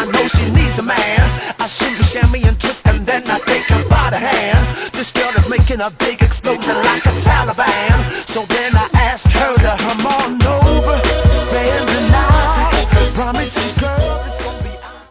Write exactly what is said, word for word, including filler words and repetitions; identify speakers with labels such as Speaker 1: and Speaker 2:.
Speaker 1: know she needs a man. I shimmy, shammy, and twist, and then I take her by the hand. This girl is making a big explosion like a Taliban.